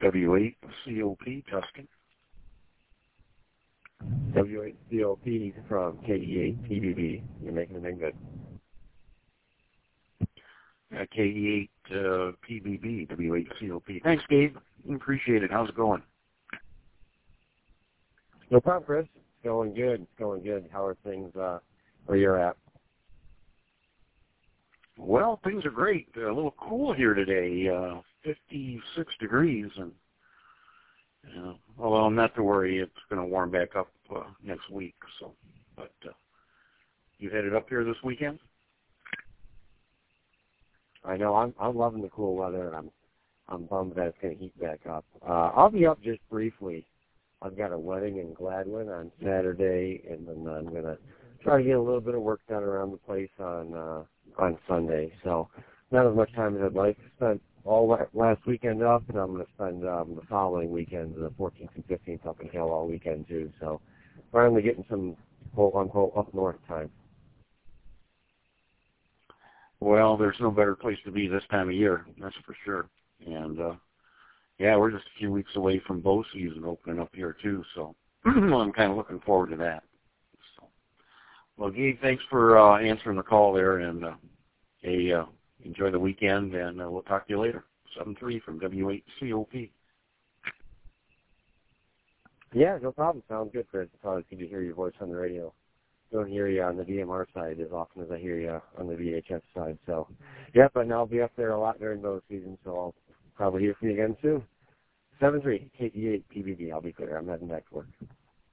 W8COP, Tuscan. W8COP from KE8PBB. You're making the name good. KE8 PBB, W8COP. Thanks, Gabe. Appreciate it. How's it going? No problem, Chris. It's going good. It's going good. How are things where you're at? Well, things are great. A little cool here today, 56 degrees, and although not to worry, it's going to warm back up next week. So, but you headed up here this weekend? I know. I'm loving the cool weather. I'm bummed that it's going to heat back up. I'll be up just briefly. I've got a wedding in Gladwin on Saturday, and then I'm going to try to get a little bit of work done around the place on Sunday. So not as much time as I'd like. Spent all last weekend up, and I'm going to spend the following weekend, the 14th and 15th, up in Hale all weekend too. So finally getting some quote-unquote up north time. Well, there's no better place to be this time of year, that's for sure. And, yeah, we're just a few weeks away from bow season opening up here, too, so I'm kind of looking forward to that. So, well, Gabe, thanks for answering the call there, and enjoy the weekend, and we'll talk to you later. 7-3 from W8COP. Yeah, no problem. Sounds good, Chris. It's always good to hear your voice on the radio. Don't hear you on the DMR side as often as I hear you on the VHF side. So, yeah, but I'll be up there a lot during bow season, so I'll probably hear from you again soon. 7-3, KE8 PBD. I'll be clear. I'm heading back to work.